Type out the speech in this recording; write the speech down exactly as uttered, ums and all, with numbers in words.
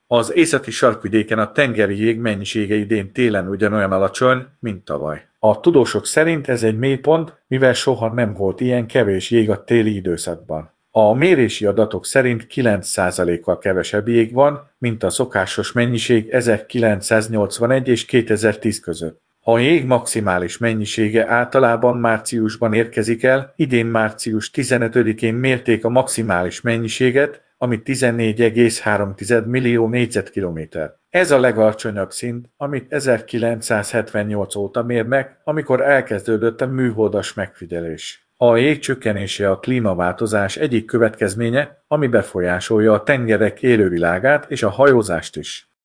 Az északi sarkvidéken a tengeri jég mennyisége idén télen ugyanolyan alacsony, mint tavaly. A tudósok szerint ez egy mélypont, mivel soha nem volt ilyen kevés jég a téli időszakban. A mérési adatok szerint kilenc százalékkal kevesebb jég van, mint a szokásos mennyiség ezerkilencszáznyolcvanegy és kétezer-tíz között. A jég maximális mennyisége általában márciusban érkezik el, idén március tizenötödikén mérték a maximális mennyiséget, ami tizennégy egész három millió négyzetkilométer. Ez a legalacsonyabb szint, amit ezerkilencszázhetvennyolc óta mérnek, amikor elkezdődött a műholdas megfigyelés. A jég csökkenése a klímaváltozás egyik következménye, ami befolyásolja a tengerek élővilágát és a hajózást is.